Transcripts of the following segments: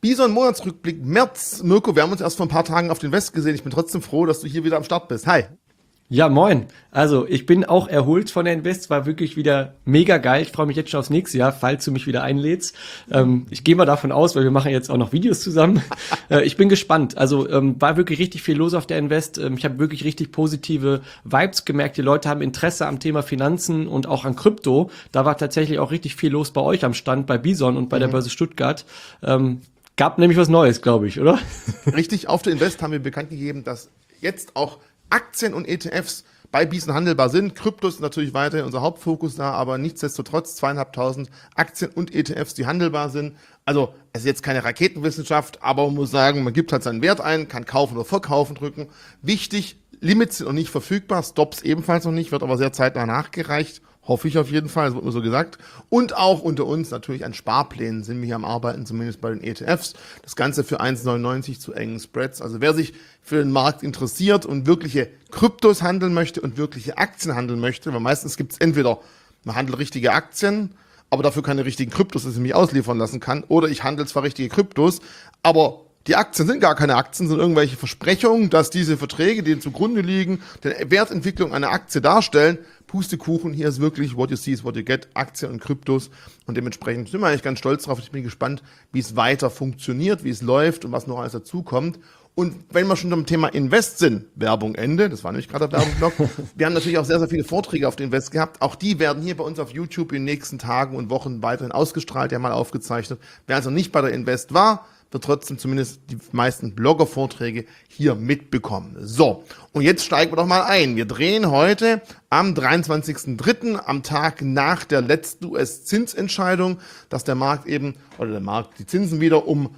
Bison Monatsrückblick März. Mirko, wir haben uns erst vor ein paar Tagen auf den West gesehen. Ich bin trotzdem froh, dass du hier wieder am Start bist. Hi. Ja, moin. Also ich bin auch erholt von der Invest, war wirklich wieder mega geil. Ich freue mich jetzt schon aufs nächste Jahr, falls du mich wieder einlädst. Ich gehe mal davon aus, weil wir machen jetzt auch noch Videos zusammen. Ich bin gespannt. Also war wirklich richtig viel los auf der Invest. Ich habe wirklich richtig positive Vibes gemerkt. Die Leute haben Interesse am Thema Finanzen und auch an Krypto. Da war tatsächlich auch richtig viel los bei euch am Stand, bei Bison und bei der Börse Stuttgart. Gab nämlich was Neues, glaube ich, oder? Richtig, auf der Invest haben wir bekannt gegeben, dass jetzt auch Aktien und ETFs bei Bison handelbar sind. Kryptos ist natürlich weiterhin unser Hauptfokus da, aber nichtsdestotrotz 2.500 Aktien und ETFs, die handelbar sind. Also es ist jetzt keine Raketenwissenschaft, aber man muss sagen, man gibt halt seinen Wert ein, kann kaufen oder verkaufen drücken. Wichtig, Limits sind noch nicht verfügbar, Stops ebenfalls noch nicht, wird aber sehr zeitnah nachgereicht. Hoffe ich auf jeden Fall, das wird mir so gesagt. Und auch unter uns natürlich an Sparplänen sind wir hier am Arbeiten, zumindest bei den ETFs. Das Ganze für 1,99 zu engen Spreads. Also wer sich für den Markt interessiert und wirkliche Kryptos handeln möchte und wirkliche Aktien handeln möchte, weil meistens gibt es entweder, man handelt richtige Aktien, aber dafür keine richtigen Kryptos, dass ich mich ausliefern lassen kann, oder ich handle zwar richtige Kryptos, aber die Aktien sind gar keine Aktien, sind irgendwelche Versprechungen, dass diese Verträge, die zugrunde liegen, die Wertentwicklung einer Aktie darstellen. Pustekuchen, hier ist wirklich what you see is what you get, Aktien und Kryptos. Und dementsprechend sind wir eigentlich ganz stolz drauf. Ich bin gespannt, wie es weiter funktioniert, wie es läuft und was noch alles dazukommt. Und wenn wir schon beim Thema Invest sind, Werbung Ende, das war nämlich gerade der Werbeblock, wir haben natürlich auch sehr, sehr viele Vorträge auf den Invest gehabt. Auch die werden hier bei uns auf YouTube in den nächsten Tagen und Wochen weiterhin ausgestrahlt, ja mal aufgezeichnet. Wer also nicht bei der Invest war, wird trotzdem zumindest die meisten Blogger-Vorträge hier mitbekommen. So, und jetzt steigen wir doch mal ein. Wir drehen heute am 23.03., am Tag nach der letzten US-Zinsentscheidung, dass der Markt eben, oder die Zinsen wieder um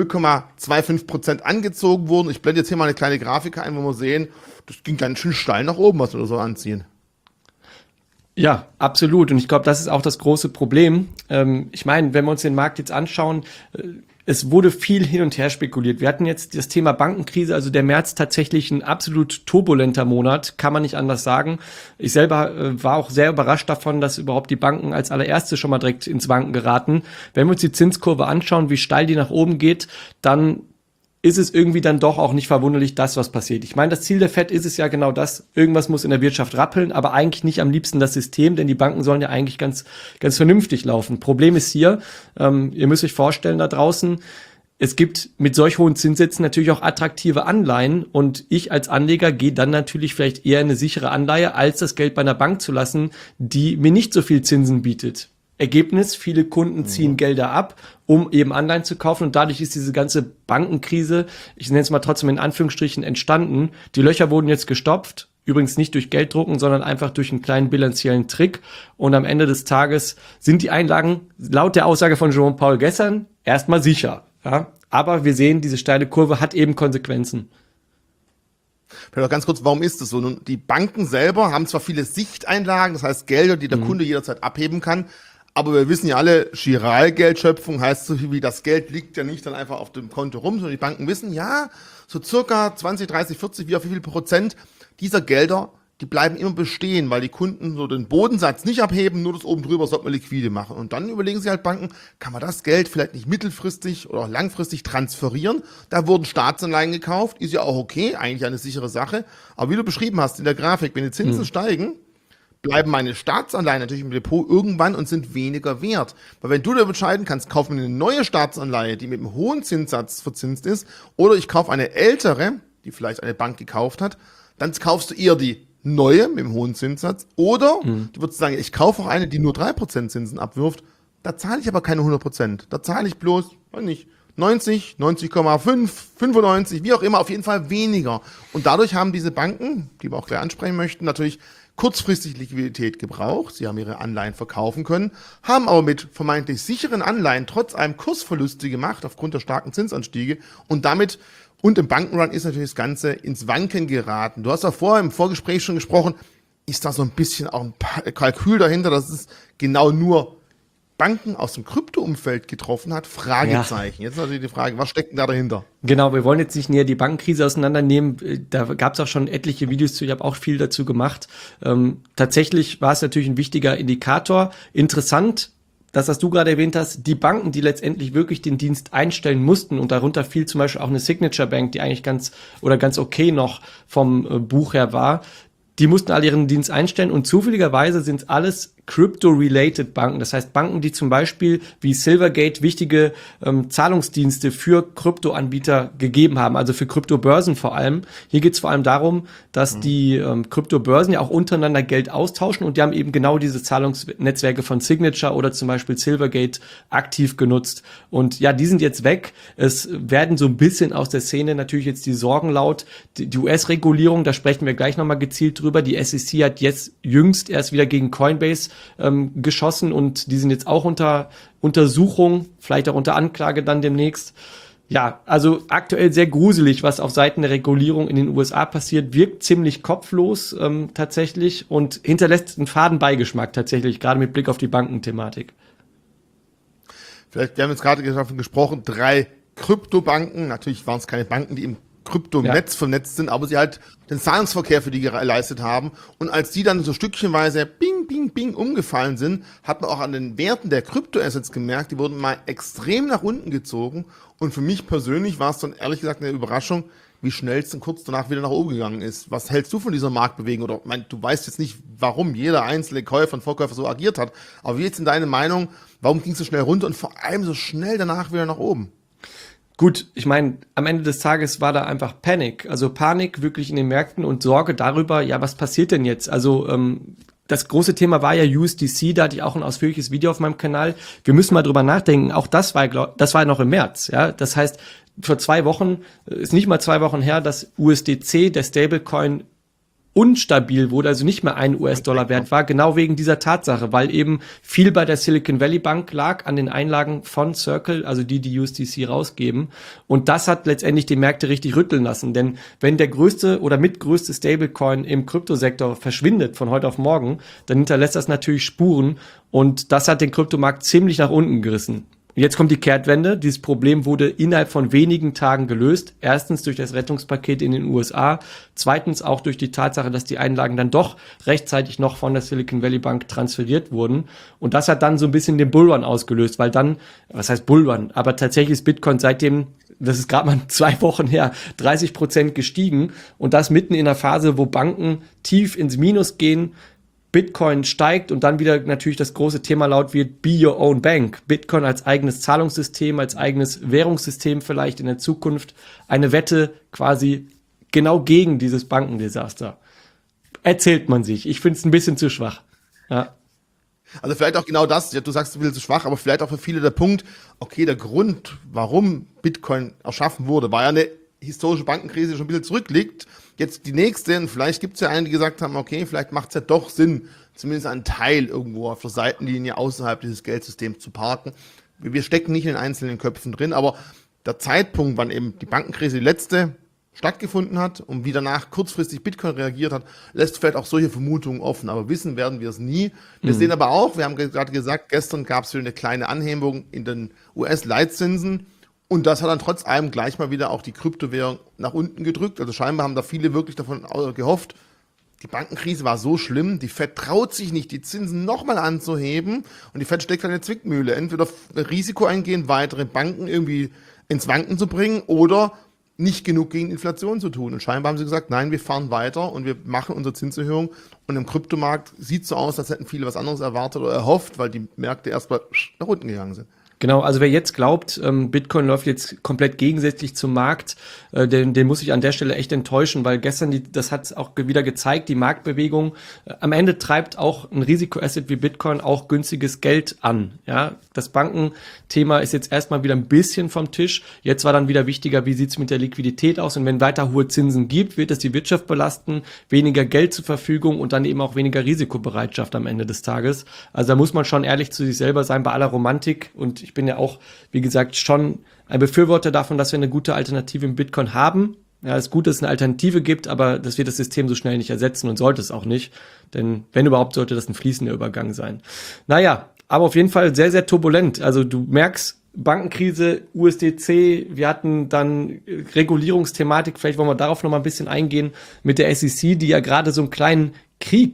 0,25% angezogen wurden. Ich blende jetzt hier mal eine kleine Grafik ein, wo wir sehen, das ging ganz schön steil nach oben, was wir so anziehen. Ja, absolut. Und ich glaube, das ist auch das große Problem. Ich meine, wenn wir uns den Markt jetzt anschauen, es wurde viel hin und her spekuliert. Wir hatten jetzt das Thema Bankenkrise, also der März tatsächlich ein absolut turbulenter Monat, kann man nicht anders sagen. Ich selber war auch sehr überrascht davon, dass überhaupt die Banken als allererste schon mal direkt ins Wanken geraten. Wenn wir uns die Zinskurve anschauen, wie steil die nach oben geht, dann ist es irgendwie dann doch auch nicht verwunderlich, das, was passiert. Ich meine, das Ziel der FED ist es ja genau das, irgendwas muss in der Wirtschaft rappeln, aber eigentlich nicht am liebsten das System, denn die Banken sollen ja eigentlich ganz vernünftig laufen. Problem ist hier, ihr müsst euch vorstellen da draußen, es gibt mit solch hohen Zinssätzen natürlich auch attraktive Anleihen und ich als Anleger gehe dann natürlich vielleicht eher in eine sichere Anleihe, als das Geld bei einer Bank zu lassen, die mir nicht so viel Zinsen bietet. Ergebnis, viele Kunden ziehen Gelder ab, um eben Anleihen zu kaufen und dadurch ist diese ganze Bankenkrise, ich nenne es mal trotzdem in Anführungsstrichen, entstanden. Die Löcher wurden jetzt gestopft, übrigens nicht durch Gelddrucken, sondern einfach durch einen kleinen bilanziellen Trick und am Ende des Tages sind die Einlagen laut der Aussage von Jerome Powell gestern erstmal sicher. Ja? Aber wir sehen, diese steile Kurve hat eben Konsequenzen. Vielleicht auch ganz kurz, warum ist das so? Nun, die Banken selber haben zwar viele Sichteinlagen, das heißt Gelder, die der Kunde jederzeit abheben kann, aber wir wissen ja alle, Giralgeldschöpfung heißt so viel wie, das Geld liegt ja nicht dann einfach auf dem Konto rum, sondern die Banken wissen, ja, so circa 20, 30, 40, wie viel Prozent dieser Gelder, die bleiben immer bestehen, weil die Kunden so den Bodensatz nicht abheben, nur das oben drüber sollte man liquide machen. Und dann überlegen sich halt Banken, kann man das Geld vielleicht nicht mittelfristig oder auch langfristig transferieren? Da wurden Staatsanleihen gekauft, ist ja auch okay, eigentlich eine sichere Sache. Aber wie du beschrieben hast in der Grafik, wenn die Zinsen steigen, bleiben meine Staatsanleihen natürlich im Depot irgendwann und sind weniger wert. Weil wenn du da entscheiden kannst, kauf mir eine neue Staatsanleihe, die mit einem hohen Zinssatz verzinst ist, oder ich kaufe eine ältere, die vielleicht eine Bank gekauft hat, dann kaufst du eher die neue mit dem hohen Zinssatz, oder du würdest sagen, ich kaufe auch eine, die nur 3% Zinsen abwirft, da zahle ich aber keine 100%. Da zahle ich bloß, weiß nicht, 90, 90,5, 95, wie auch immer, auf jeden Fall weniger. Und dadurch haben diese Banken, die wir auch gleich ansprechen möchten, natürlich kurzfristig Liquidität gebraucht. Sie haben ihre Anleihen verkaufen können, haben aber mit vermeintlich sicheren Anleihen trotz allem Kursverluste gemacht aufgrund der starken Zinsanstiege und damit und im Bankenrun ist natürlich das Ganze ins Wanken geraten. Du hast ja vorher im Vorgespräch schon gesprochen, ist da so ein bisschen auch ein Kalkül dahinter, dass es genau nur Banken aus dem Krypto-Umfeld getroffen hat? Fragezeichen. Ja. Jetzt natürlich die Frage, was steckt denn da dahinter? Genau, wir wollen jetzt nicht näher die Bankenkrise auseinandernehmen. Da gab es auch schon etliche Videos zu, ich habe auch viel dazu gemacht. Tatsächlich war es natürlich ein wichtiger Indikator. Interessant das, was du gerade erwähnt hast, die Banken, die letztendlich wirklich den Dienst einstellen mussten, und darunter fiel zum Beispiel auch eine Signature Bank, die eigentlich ganz okay noch vom Buch her war, die mussten alle ihren Dienst einstellen, und zufälligerweise sind es alles Crypto-related Banken. Das heißt Banken, die zum Beispiel wie Silvergate wichtige Zahlungsdienste für Kryptoanbieter gegeben haben, also für Kryptobörsen vor allem. Hier geht es vor allem darum, dass die Kryptobörsen ja auch untereinander Geld austauschen, und die haben eben genau diese Zahlungsnetzwerke von Signature oder zum Beispiel Silvergate aktiv genutzt. Und ja, die sind jetzt weg. Es werden so ein bisschen aus der Szene natürlich jetzt die Sorgen laut. Die US-Regulierung, da sprechen wir gleich nochmal gezielt drüber. Die SEC hat jetzt jüngst erst wieder gegen Coinbase geschossen, und die sind jetzt auch unter Untersuchung, vielleicht auch unter Anklage dann demnächst. Ja, also aktuell sehr gruselig, was auf Seiten der Regulierung in den USA passiert, wirkt ziemlich kopflos tatsächlich und hinterlässt einen faden Beigeschmack tatsächlich, gerade mit Blick auf die Bankenthematik. Vielleicht, wir haben jetzt gerade davon gesprochen, 3 Kryptobanken, natürlich waren es keine Banken, die im Kryptonetz vernetzt sind, aber sie halt den Zahlungsverkehr für die geleistet haben. Und als die dann so stückchenweise bing, bing, bing umgefallen sind, hat man auch an den Werten der Kryptoassets gemerkt, die wurden mal extrem nach unten gezogen. Und für mich persönlich war es dann ehrlich gesagt eine Überraschung, wie schnell es dann kurz danach wieder nach oben gegangen ist. Was hältst du von dieser Marktbewegung? Oder du weißt jetzt nicht, warum jeder einzelne Käufer und Verkäufer so agiert hat. Aber wie jetzt in deiner Meinung, warum ging es so schnell runter und vor allem so schnell danach wieder nach oben? Gut, ich meine, am Ende des Tages war da einfach Panik, also Panik wirklich in den Märkten und Sorge darüber, ja, was passiert denn jetzt? Also das große Thema war ja USDC, da hatte ich auch ein ausführliches Video auf meinem Kanal. Wir müssen mal drüber nachdenken, auch das war noch im März, ja, das heißt, vor 2 Wochen, ist nicht mal 2 Wochen her, dass USDC, der Stablecoin, unstabil wurde, also nicht mehr ein US-Dollar wert war, genau wegen dieser Tatsache, weil eben viel bei der Silicon Valley Bank lag an den Einlagen von Circle, also die USDC rausgeben. Und das hat letztendlich die Märkte richtig rütteln lassen, denn wenn der größte oder mitgrößte Stablecoin im Kryptosektor verschwindet von heute auf morgen, dann hinterlässt das natürlich Spuren, und das hat den Kryptomarkt ziemlich nach unten gerissen. Jetzt kommt die Kehrtwende. Dieses Problem wurde innerhalb von wenigen Tagen gelöst. Erstens durch das Rettungspaket in den USA. Zweitens auch durch die Tatsache, dass die Einlagen dann doch rechtzeitig noch von der Silicon Valley Bank transferiert wurden. Und das hat dann so ein bisschen den Bullrun ausgelöst, weil dann, was heißt Bullrun? Aber tatsächlich ist Bitcoin seitdem, das ist gerade mal 2 Wochen her, 30% gestiegen. Und das mitten in einer Phase, wo Banken tief ins Minus gehen, Bitcoin steigt und dann wieder natürlich das große Thema laut wird, be your own bank. Bitcoin als eigenes Zahlungssystem, als eigenes Währungssystem vielleicht in der Zukunft. Eine Wette quasi genau gegen dieses Bankendesaster. Erzählt man sich. Ich finde es ein bisschen zu schwach. Ja. Also vielleicht auch genau das, du sagst, du bist zu schwach, aber vielleicht auch für viele der Punkt, okay, der Grund, warum Bitcoin erschaffen wurde, war ja eine historische Bankenkrise, die schon ein bisschen zurückliegt. Jetzt die nächste, und vielleicht gibt es ja einen, die gesagt haben, okay, vielleicht macht es ja doch Sinn, zumindest einen Teil irgendwo auf der Seitenlinie außerhalb dieses Geldsystems zu parken. Wir stecken nicht in den einzelnen Köpfen drin, aber der Zeitpunkt, wann eben die Bankenkrise, die letzte, stattgefunden hat und wie danach kurzfristig Bitcoin reagiert hat, lässt vielleicht auch solche Vermutungen offen. Aber wissen werden wir es nie. Wir sehen aber auch, wir haben gerade gesagt, gestern gab es wieder eine kleine Anhebung in den US-Leitzinsen. Und das hat dann trotz allem gleich mal wieder auch die Kryptowährung nach unten gedrückt. Also scheinbar haben da viele wirklich davon gehofft, die Bankenkrise war so schlimm, die Fed traut sich nicht, die Zinsen nochmal anzuheben. Und die Fed steckt in eine Zwickmühle. Entweder Risiko eingehen, weitere Banken irgendwie ins Wanken zu bringen oder nicht genug gegen Inflation zu tun. Und scheinbar haben sie gesagt, nein, wir fahren weiter und wir machen unsere Zinserhöhung. Und im Kryptomarkt sieht es so aus, als hätten viele was anderes erwartet oder erhofft, weil die Märkte erstmal nach unten gegangen sind. Genau, also wer jetzt glaubt, Bitcoin läuft jetzt komplett gegensätzlich zum Markt, den muss ich an der Stelle echt enttäuschen, weil gestern, das hat auch wieder gezeigt, die Marktbewegung, am Ende treibt auch ein Risikoasset wie Bitcoin auch günstiges Geld an. Ja, das Bankenthema ist jetzt erstmal wieder ein bisschen vom Tisch. Jetzt war dann wieder wichtiger, wie sieht's mit der Liquidität aus? Und wenn weiter hohe Zinsen gibt, wird es die Wirtschaft belasten, weniger Geld zur Verfügung und dann eben auch weniger Risikobereitschaft am Ende des Tages. Also da muss man schon ehrlich zu sich selber sein, bei aller Romantik, und ich bin ja auch, wie gesagt, schon ein Befürworter davon, dass wir eine gute Alternative im Bitcoin haben. Ja, es ist gut, dass es eine Alternative gibt, aber das wird das System so schnell nicht ersetzen und sollte es auch nicht. Denn wenn überhaupt, sollte das ein fließender Übergang sein. Naja, aber auf jeden Fall sehr, sehr turbulent. Also du merkst, Bankenkrise, USDC, wir hatten dann Regulierungsthematik, vielleicht wollen wir darauf noch mal ein bisschen eingehen mit der SEC, die ja gerade so einen kleinen Krieg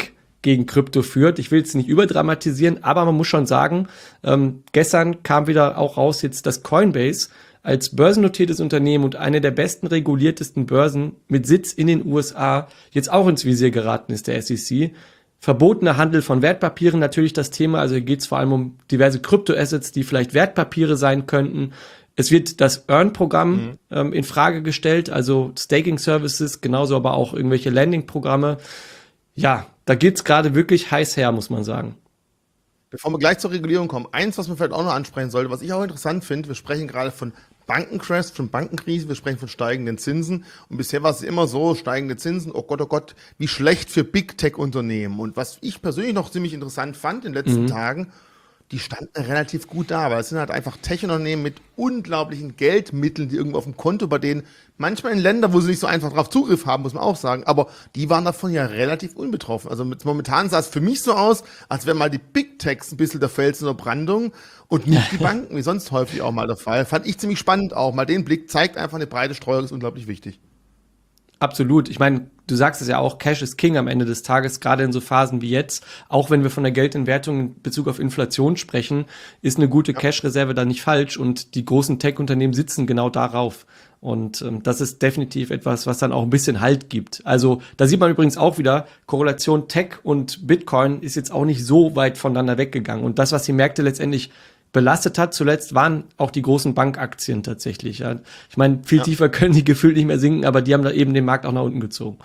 gegen Krypto führt. Ich will es nicht überdramatisieren, aber man muss schon sagen, gestern kam wieder auch raus jetzt, dass Coinbase als börsennotiertes Unternehmen und eine der besten reguliertesten Börsen mit Sitz in den USA jetzt auch ins Visier geraten ist, der SEC. Verbotener Handel von Wertpapieren natürlich das Thema, also hier geht es vor allem um diverse Kryptoassets, die vielleicht Wertpapiere sein könnten. Es wird das Earn-Programm in Frage gestellt, also Staking-Services, genauso aber auch irgendwelche Lending-Programme. Ja, da geht's gerade wirklich heiß her, muss man sagen. Bevor wir gleich zur Regulierung kommen, eins, was man vielleicht auch noch ansprechen sollte, was ich auch interessant finde, wir sprechen gerade von Bankencrash, von Bankenkrise, wir sprechen von steigenden Zinsen und bisher war es immer so, steigende Zinsen, oh Gott, wie schlecht für Big-Tech-Unternehmen. Und was ich persönlich noch ziemlich interessant fand in den letzten Tagen, die standen relativ gut da, weil es sind halt einfach Tech-Unternehmen mit unglaublichen Geldmitteln, die irgendwo auf dem Konto bei denen, manchmal in Ländern, wo sie nicht so einfach drauf Zugriff haben, muss man auch sagen, aber die waren davon ja relativ unbetroffen. Also momentan sah es für mich so aus, als wären mal die Big Techs ein bisschen der Fels in der Brandung und nicht die Banken, wie sonst häufig auch mal der Fall. Fand ich ziemlich spannend auch. Mal den Blick zeigt einfach, eine breite Streuung ist unglaublich wichtig. Absolut. Ich meine, du sagst es ja auch, Cash ist King am Ende des Tages, gerade in so Phasen wie jetzt. Auch wenn wir von der Geldentwertung in Bezug auf Inflation sprechen, ist eine gute Cash-Reserve da nicht falsch und die großen Tech-Unternehmen sitzen genau darauf. Und das ist definitiv etwas, was dann auch ein bisschen Halt gibt. Also da sieht man übrigens auch wieder, Korrelation Tech und Bitcoin ist jetzt auch nicht so weit voneinander weggegangen. Und das, was die Märkte letztendlich belastet hat zuletzt, waren auch die großen Bankaktien tatsächlich. Ja. Ich meine, viel tiefer können die gefühlt nicht mehr sinken, aber die haben da eben den Markt auch nach unten gezogen.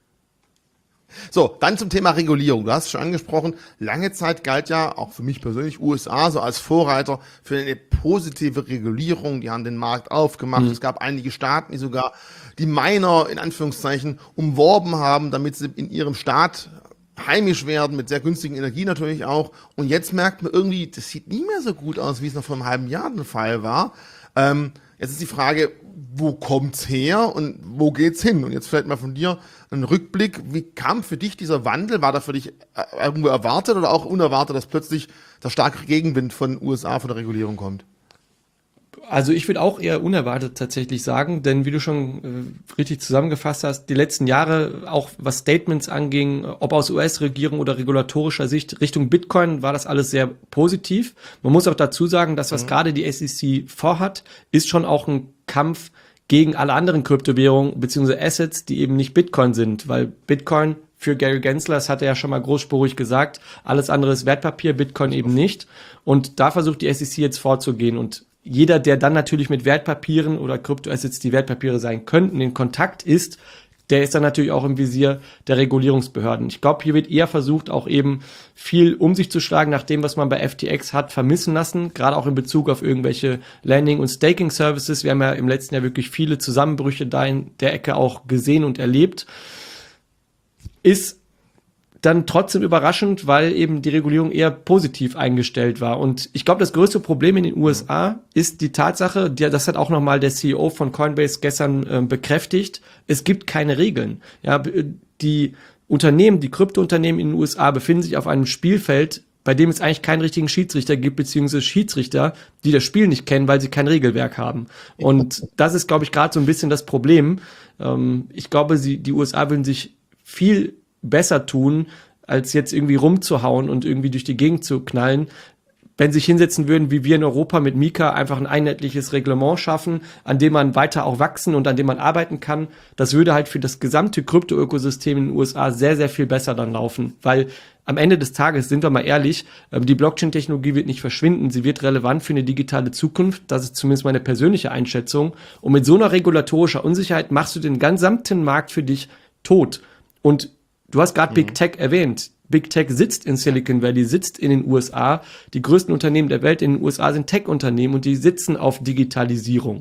So, dann zum Thema Regulierung. Du hast es schon angesprochen, lange Zeit galt ja, auch für mich persönlich, USA so als Vorreiter für eine positive Regulierung. Die haben den Markt aufgemacht. Es gab einige Staaten, die sogar die Miner in Anführungszeichen umworben haben, damit sie in ihrem Staat heimisch werden, mit sehr günstigen Energie natürlich auch. Und jetzt merkt man irgendwie, das sieht nicht mehr so gut aus, wie es noch vor einem halben Jahr der Fall war. Jetzt ist die Frage, wo kommt's her und wo geht's hin? Und jetzt vielleicht mal von dir ein Rückblick. Wie kam für dich dieser Wandel? War da für dich irgendwo erwartet oder auch unerwartet, dass plötzlich der starke Gegenwind von USA von der Regulierung kommt? Also ich würde auch eher unerwartet tatsächlich sagen, denn wie du schon richtig zusammengefasst hast, die letzten Jahre, auch was Statements anging, ob aus US-Regierung oder regulatorischer Sicht Richtung Bitcoin, war das alles sehr positiv. Man muss auch dazu sagen, dass was gerade die SEC vorhat, ist schon auch ein Kampf gegen alle anderen Kryptowährungen bzw. Assets, die eben nicht Bitcoin sind, weil Bitcoin für Gary Gensler, das hat er ja schon mal großspurig gesagt, alles andere ist Wertpapier, Bitcoin eben nicht. Und da versucht die SEC jetzt vorzugehen und jeder, der dann natürlich mit Wertpapieren oder Kryptoassets, die Wertpapiere sein könnten, in Kontakt ist, der ist dann natürlich auch im Visier der Regulierungsbehörden. Ich glaube, hier wird eher versucht, auch eben viel um sich zu schlagen, nach dem, was man bei FTX hat vermissen lassen, gerade auch in Bezug auf irgendwelche Landing- und Staking-Services. Wir haben ja im letzten Jahr wirklich viele Zusammenbrüche da in der Ecke auch gesehen und erlebt. Ist dann trotzdem überraschend, weil eben die Regulierung eher positiv eingestellt war. Und ich glaube, das größte Problem in den USA ist die Tatsache, das hat auch nochmal der CEO von Coinbase gestern bekräftigt, es gibt keine Regeln. Ja, die Unternehmen, die Kryptounternehmen in den USA befinden sich auf einem Spielfeld, bei dem es eigentlich keinen richtigen Schiedsrichter gibt, beziehungsweise Schiedsrichter, die das Spiel nicht kennen, weil sie kein Regelwerk haben. Und das ist, glaube ich, gerade so ein bisschen das Problem. Ich glaube, die USA würden sich viel besser tun, als jetzt irgendwie rumzuhauen und irgendwie durch die Gegend zu knallen, wenn sie sich hinsetzen würden, wie wir in Europa mit Mika, einfach ein einheitliches Reglement schaffen, an dem man weiter auch wachsen und an dem man arbeiten kann. Das würde halt für das gesamte Krypto-Ökosystem in den USA sehr, sehr viel besser dann laufen, weil am Ende des Tages, sind wir mal ehrlich, die Blockchain-Technologie wird nicht verschwinden, sie wird relevant für eine digitale Zukunft, das ist zumindest meine persönliche Einschätzung. Und mit so einer regulatorischer Unsicherheit machst du den gesamten Markt für dich tot. Und du hast gerade Big Tech erwähnt. Big Tech sitzt in Silicon Valley, sitzt in den USA. Die größten Unternehmen der Welt in den USA sind Tech-Unternehmen und die sitzen auf Digitalisierung.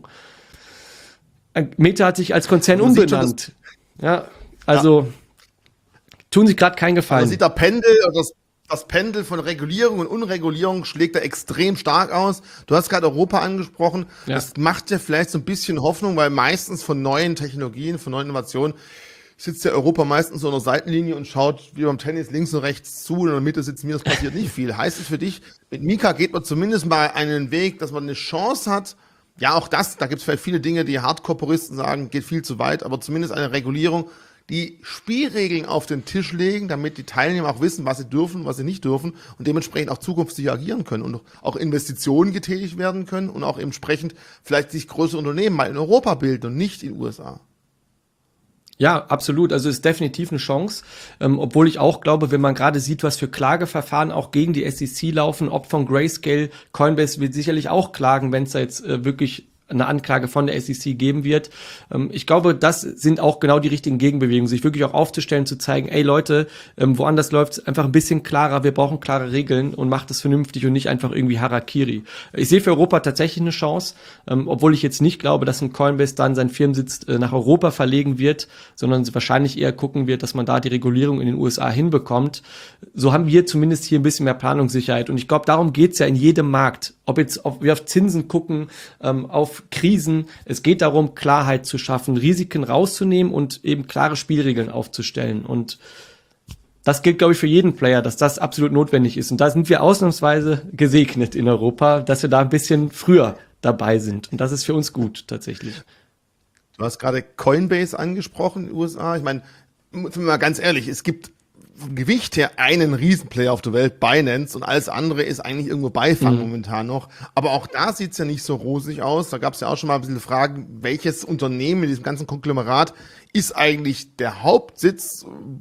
Meta hat sich als Konzern umbenannt. Ja, also tun sich gerade keinen Gefallen. Man sieht der Pendel, das Pendel von Regulierung und Unregulierung schlägt da extrem stark aus. Du hast gerade Europa angesprochen. Ja. Das macht ja vielleicht so ein bisschen Hoffnung, weil meistens von neuen Technologien, von neuen Innovationen sitzt ja Europa meistens so an der Seitenlinie und schaut wie beim Tennis links und rechts zu und in der Mitte sitzen wir, es passiert nicht viel. Heißt es für dich, mit Mika geht man zumindest mal einen Weg, dass man eine Chance hat, ja auch das, da gibt es vielleicht viele Dinge, die Hardcore-Puristen sagen, geht viel zu weit, aber zumindest eine Regulierung, die Spielregeln auf den Tisch legen, damit die Teilnehmer auch wissen, was sie dürfen, was sie nicht dürfen und dementsprechend auch zukünftig agieren können und auch Investitionen getätigt werden können und auch entsprechend vielleicht sich größere Unternehmen mal in Europa bilden und nicht in den USA. Ja, absolut. Also ist definitiv eine Chance. Obwohl ich auch glaube, wenn man gerade sieht, was für Klageverfahren auch gegen die SEC laufen, ob von Grayscale, Coinbase wird sicherlich auch klagen, wenn es da jetzt wirklich eine Anklage von der SEC geben wird. Ich glaube, das sind auch genau die richtigen Gegenbewegungen, sich wirklich auch aufzustellen, zu zeigen, ey Leute, woanders läuft es einfach ein bisschen klarer, wir brauchen klare Regeln und macht es vernünftig und nicht einfach irgendwie Harakiri. Ich sehe für Europa tatsächlich eine Chance, obwohl ich jetzt nicht glaube, dass ein Coinbase dann seinen Firmensitz nach Europa verlegen wird, sondern wahrscheinlich eher gucken wird, dass man da die Regulierung in den USA hinbekommt. So haben wir zumindest hier ein bisschen mehr Planungssicherheit und ich glaube, darum geht's ja in jedem Markt. Ob wir auf Zinsen gucken, auf Krisen. Es geht darum, Klarheit zu schaffen, Risiken rauszunehmen und eben klare Spielregeln aufzustellen. Und das gilt, glaube ich, für jeden Player, dass das absolut notwendig ist. Und da sind wir ausnahmsweise gesegnet in Europa, dass wir da ein bisschen früher dabei sind. Und das ist für uns gut, tatsächlich. Du hast gerade Coinbase angesprochen in den USA. Ich meine, mal ganz ehrlich, es gibt vom Gewicht her einen Riesenplayer auf der Welt, Binance, und alles andere ist eigentlich irgendwo Beifang momentan noch. Aber auch da sieht's ja nicht so rosig aus. Da gab's ja auch schon mal ein bisschen Fragen, welches Unternehmen in diesem ganzen Konglomerat ist eigentlich der Hauptsitz?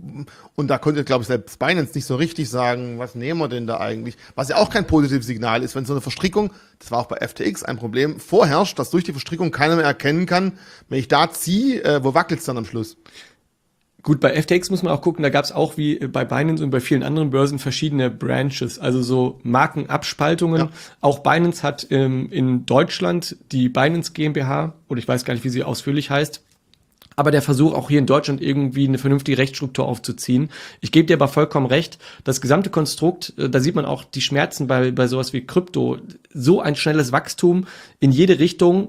Und da konnte, glaube ich, selbst Binance nicht so richtig sagen, was nehmen wir denn da eigentlich? Was ja auch kein positives Signal ist, wenn so eine Verstrickung, das war auch bei FTX ein Problem, vorherrscht, dass durch die Verstrickung keiner mehr erkennen kann, wenn ich da ziehe, wo wackelt's dann am Schluss? Gut, bei FTX muss man auch gucken, da gab es auch wie bei Binance und bei vielen anderen Börsen verschiedene Branches, also so Markenabspaltungen. Ja. Auch Binance hat in Deutschland die Binance GmbH, oder ich weiß gar nicht, wie sie ausführlich heißt, aber der Versuch auch hier in Deutschland irgendwie eine vernünftige Rechtsstruktur aufzuziehen. Ich gebe dir aber vollkommen recht, das gesamte Konstrukt, da sieht man auch die Schmerzen bei sowas wie Krypto, so ein schnelles Wachstum in jede Richtung,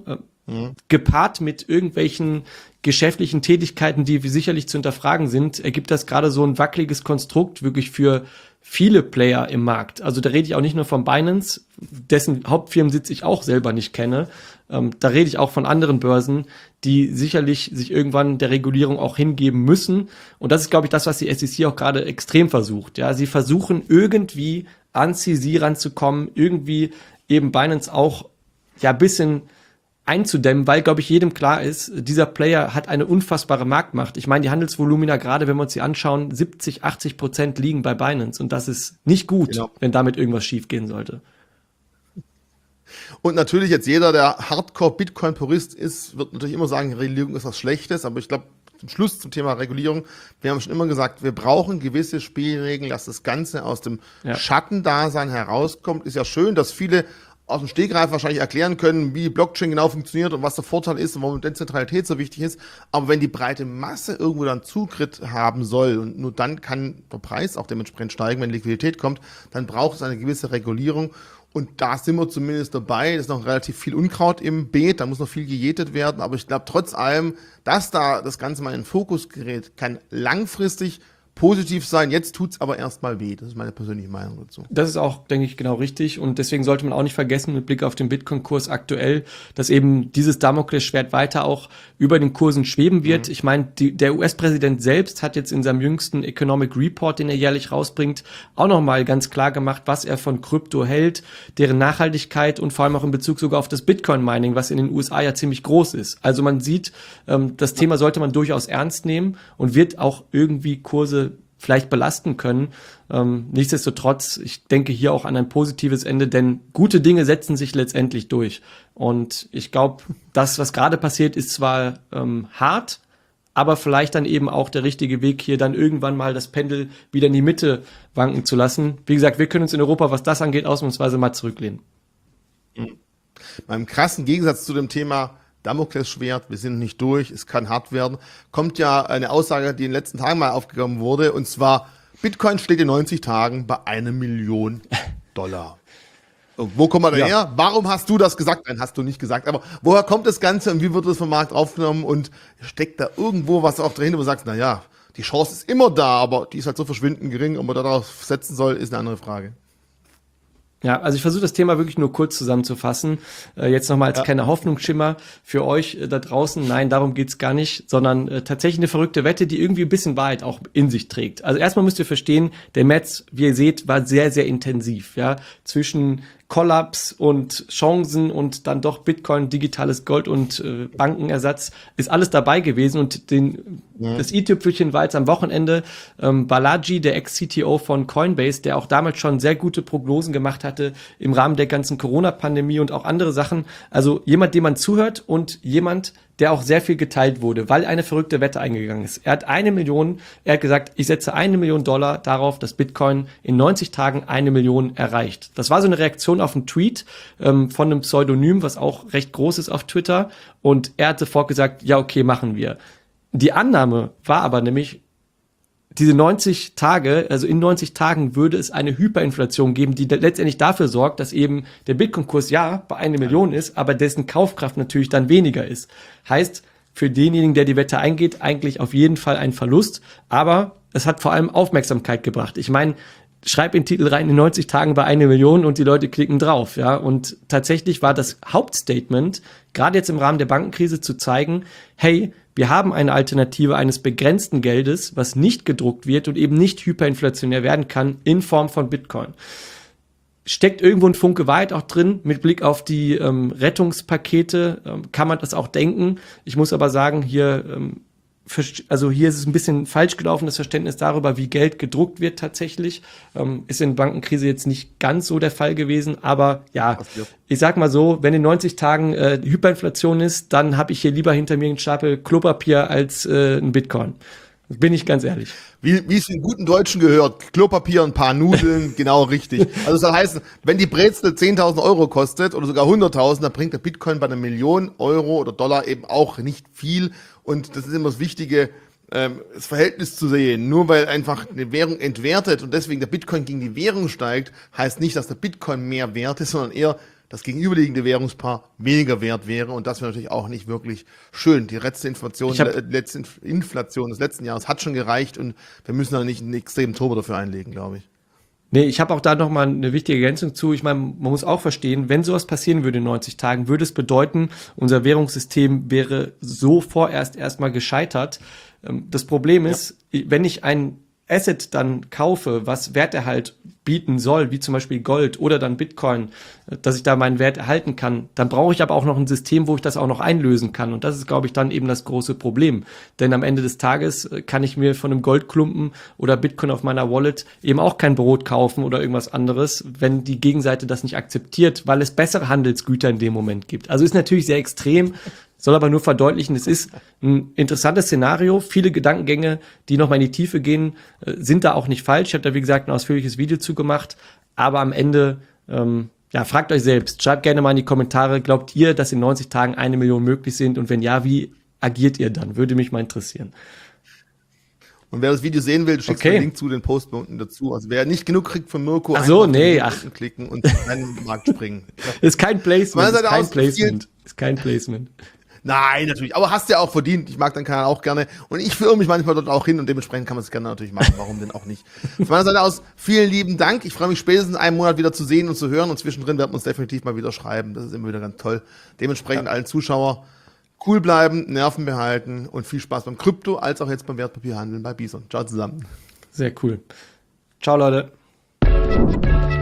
gepaart mit irgendwelchen geschäftlichen Tätigkeiten, die sicherlich zu hinterfragen sind, ergibt das gerade so ein wackeliges Konstrukt wirklich für viele Player im Markt. Also da rede ich auch nicht nur von Binance, dessen Hauptfirmensitz ich auch selber nicht kenne. Da rede ich auch von anderen Börsen, die sicherlich sich irgendwann der Regulierung auch hingeben müssen. Und das ist, glaube ich, das, was die SEC auch gerade extrem versucht. Ja, sie versuchen irgendwie an CZ ranzukommen, irgendwie eben Binance auch ja ein bisschen einzudämmen, weil, glaube ich, jedem klar ist, dieser Player hat eine unfassbare Marktmacht. Ich meine, die Handelsvolumina, gerade wenn wir uns die anschauen, 70-80% liegen bei Binance. Und das ist nicht gut, genau, wenn damit irgendwas schiefgehen sollte. Und natürlich jetzt jeder, der Hardcore-Bitcoin-Purist ist, wird natürlich immer sagen, Regulierung ist was Schlechtes. Aber ich glaube, zum Schluss zum Thema Regulierung, wir haben schon immer gesagt, wir brauchen gewisse Spielregeln, dass das Ganze aus dem Schattendasein herauskommt. Ist ja schön, dass viele aus dem Stegreif wahrscheinlich erklären können, wie Blockchain genau funktioniert und was der Vorteil ist und warum Dezentralität so wichtig ist. Aber wenn die breite Masse irgendwo dann Zugriff haben soll und nur dann kann der Preis auch dementsprechend steigen, wenn Liquidität kommt, dann braucht es eine gewisse Regulierung. Und da sind wir zumindest dabei. Es ist noch relativ viel Unkraut im Beet, da muss noch viel gejätet werden. Aber ich glaube trotz allem, dass da das Ganze mal in den Fokus gerät, kann langfristig positiv sein, jetzt tut's aber erstmal weh. Das ist meine persönliche Meinung dazu. Das ist auch, denke ich, genau richtig. Und deswegen sollte man auch nicht vergessen, mit Blick auf den Bitcoin-Kurs aktuell, dass eben dieses Damoklesschwert weiter auch über den Kursen schweben wird. Ich meine, der US-Präsident selbst hat jetzt in seinem jüngsten Economic Report, den er jährlich rausbringt, auch nochmal ganz klar gemacht, was er von Krypto hält, deren Nachhaltigkeit und vor allem auch in Bezug sogar auf das Bitcoin-Mining, was in den USA ja ziemlich groß ist. Also man sieht, das Thema sollte man durchaus ernst nehmen und wird auch irgendwie Kurse vielleicht belasten können. Nichtsdestotrotz, ich denke hier auch an ein positives Ende, denn gute Dinge setzen sich letztendlich durch. Und ich glaube, das, was gerade passiert, ist zwar hart, aber vielleicht dann eben auch der richtige Weg, hier dann irgendwann mal das Pendel wieder in die Mitte wanken zu lassen. Wie gesagt, wir können uns in Europa, was das angeht, ausnahmsweise mal zurücklehnen. Beim krassen Gegensatz zu dem Thema Damoklesschwert, wir sind nicht durch, es kann hart werden, kommt ja eine Aussage, die in den letzten Tagen mal aufgenommen wurde, und zwar, Bitcoin steht in 90 Tagen bei $1 Million. Und wo kommen wir da her? Warum hast du das gesagt? Nein, hast du nicht gesagt, aber woher kommt das Ganze und wie wird das vom Markt aufgenommen und steckt da irgendwo was auch dahinter, wo du sagst, naja, die Chance ist immer da, aber die ist halt so verschwindend gering, ob man darauf setzen soll, ist eine andere Frage. Ja, also ich versuche das Thema wirklich nur kurz zusammenzufassen. Jetzt nochmal als kleiner Hoffnungsschimmer für euch da draußen. Nein, darum geht's gar nicht, sondern tatsächlich eine verrückte Wette, die irgendwie ein bisschen Wahrheit auch in sich trägt. Also erstmal müsst ihr verstehen, der Match, wie ihr seht, war sehr, sehr intensiv. Ja, zwischen Kollaps und Chancen und dann doch Bitcoin, digitales Gold und Bankenersatz ist alles dabei gewesen. Und das i-Tüpfelchen war jetzt am Wochenende Balaji, der Ex-CTO von Coinbase, der auch damals schon sehr gute Prognosen gemacht hatte im Rahmen der ganzen Corona-Pandemie und auch andere Sachen. Also jemand, dem man zuhört und jemand, der auch sehr viel geteilt wurde, weil eine verrückte Wette eingegangen ist. Er hat gesagt, ich setze $1 Million darauf, dass Bitcoin in 90 Tagen 1 Million erreicht. Das war so eine Reaktion auf einen Tweet von einem Pseudonym, was auch recht groß ist auf Twitter. Und er hat sofort gesagt, ja, okay, machen wir. Die Annahme war aber nämlich, diese 90 Tage, also in 90 Tagen würde es eine Hyperinflation geben, die letztendlich dafür sorgt, dass eben der Bitcoin-Kurs bei 1 Million ist, aber dessen Kaufkraft natürlich dann weniger ist. Heißt, für denjenigen, der die Wette eingeht, eigentlich auf jeden Fall ein Verlust, aber es hat vor allem Aufmerksamkeit gebracht. Ich meine, schreib in den Titel rein, in 90 Tagen bei 1 Million und die Leute klicken drauf, ja. Und tatsächlich war das Hauptstatement, gerade jetzt im Rahmen der Bankenkrise, zu zeigen, hey, wir haben eine Alternative eines begrenzten Geldes, was nicht gedruckt wird und eben nicht hyperinflationär werden kann in Form von Bitcoin. Steckt irgendwo ein Funke Wahrheit auch drin, mit Blick auf die Rettungspakete kann man das auch denken. Ich muss aber sagen, hier ist es ein bisschen falsch gelaufen, das Verständnis darüber, wie Geld gedruckt wird tatsächlich. Ist in der Bankenkrise jetzt nicht ganz so der Fall gewesen, aber ja, ich sag mal so, wenn in 90 Tagen Hyperinflation ist, dann habe ich hier lieber hinter mir einen Stapel Klopapier als ein Bitcoin. Bin ich ganz ehrlich. Wie es in guten Deutschen gehört, Klopapier, ein paar Nudeln, genau richtig. Also das soll heißen, wenn die Brezel 10.000 Euro kostet oder sogar 100.000, dann bringt der Bitcoin bei einer Million Euro oder Dollar eben auch nicht viel. Und das ist immer das Wichtige, das Verhältnis zu sehen. Nur weil einfach eine Währung entwertet und deswegen der Bitcoin gegen die Währung steigt, heißt nicht, dass der Bitcoin mehr wert ist, sondern eher das gegenüberliegende Währungspaar weniger wert wäre. Und das wäre natürlich auch nicht wirklich schön. Die letzte Inflation des letzten Jahres hat schon gereicht und wir müssen da nicht einen extremen Turbo dafür einlegen, glaube ich. Nee, ich habe auch da noch mal eine wichtige Ergänzung zu. Ich meine, man muss auch verstehen, wenn sowas passieren würde in 90 Tagen, würde es bedeuten, unser Währungssystem wäre so vorerst erstmal gescheitert. Das Problem ist, wenn ich ein Asset dann kaufe, was Werterhalt bieten soll, wie zum Beispiel Gold oder dann Bitcoin, dass ich da meinen Wert erhalten kann, dann brauche ich aber auch noch ein System, wo ich das auch noch einlösen kann. Und das ist, glaube ich, dann eben das große Problem. Denn am Ende des Tages kann ich mir von einem Goldklumpen oder Bitcoin auf meiner Wallet eben auch kein Brot kaufen oder irgendwas anderes, wenn die Gegenseite das nicht akzeptiert, weil es bessere Handelsgüter in dem Moment gibt. Also ist natürlich sehr extrem, soll aber nur verdeutlichen, es ist ein interessantes Szenario. Viele Gedankengänge, die nochmal in die Tiefe gehen, sind da auch nicht falsch. Ich habe da, wie gesagt, ein ausführliches Video zu gemacht. Aber am Ende, fragt euch selbst. Schreibt gerne mal in die Kommentare, glaubt ihr, dass in 90 Tagen 1 Million möglich sind? Und wenn ja, wie agiert ihr dann? Würde mich mal interessieren. Und wer das Video sehen will, schickst den Link zu, den posten wir unten dazu. Also wer nicht genug kriegt von Mirko, einfach klicken und in den Markt springen. Ist kein Placement. Ist kein Placement. Nein, natürlich. Aber hast ja auch verdient. Ich mag deinen Kanal auch gerne. Und ich führe mich manchmal dort auch hin und dementsprechend kann man es gerne natürlich machen. Warum denn auch nicht? Von meiner Seite aus vielen lieben Dank. Ich freue mich spätestens in einem Monat wieder zu sehen und zu hören. Und zwischendrin werden wir uns definitiv mal wieder schreiben. Das ist immer wieder ganz toll. Dementsprechend allen Zuschauer cool bleiben, Nerven behalten und viel Spaß beim Krypto, als auch jetzt beim Wertpapierhandeln bei Bison. Ciao zusammen. Sehr cool. Ciao, Leute.